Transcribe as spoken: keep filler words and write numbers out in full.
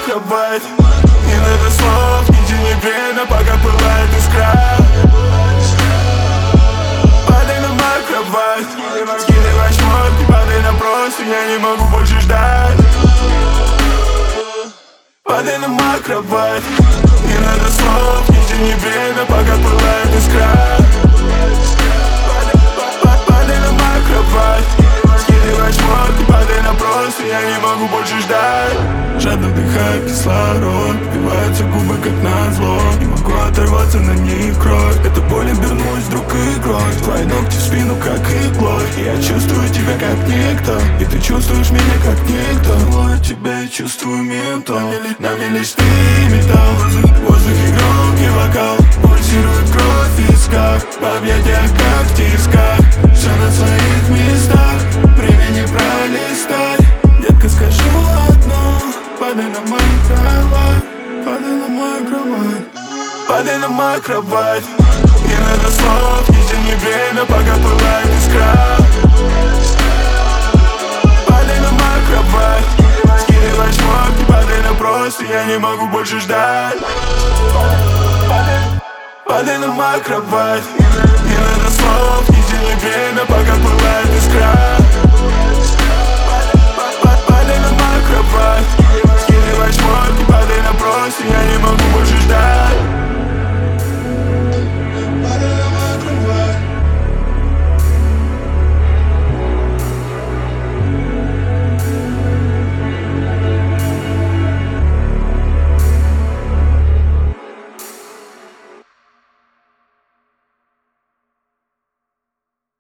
кровать. Не надо слов, не тяни время, пока пылает искра. Падай на мою кровать, скидывай шмотки, падай на простынь, я не могу больше ждать. Падай на мою кровать, не надо слов, не тяни время, пока пылает искра. Падай на мою кровать, скидывай шмотки, падай на простынь, я не могу больше ждать. Жадно вдыхаю кислород, впиваются губы как назло. Не могу оторваться, на них кровь. Эта боль обернулась вдруг игрой. Твои ногти в спину как иглой. Я чувствую тебя как никто, и ты чувствуешь меня как никто. Целую тебя и чувствую ментол. На мне лишь ты и металл. В воздухе громкий вокал, пульсирует кровь в висках. В объятиях как в тисках, все на своих местах. Время не пролистать. Детка, скажу одно: падай на мою кровать, падай на мою кровать. Падай на мою кровать, не надо слов, не тяни время, пока пылает искра. Падай на мою кровать, скидывай шмотки, падай на простынь, я не могу больше ждать. Падай на мою кровать.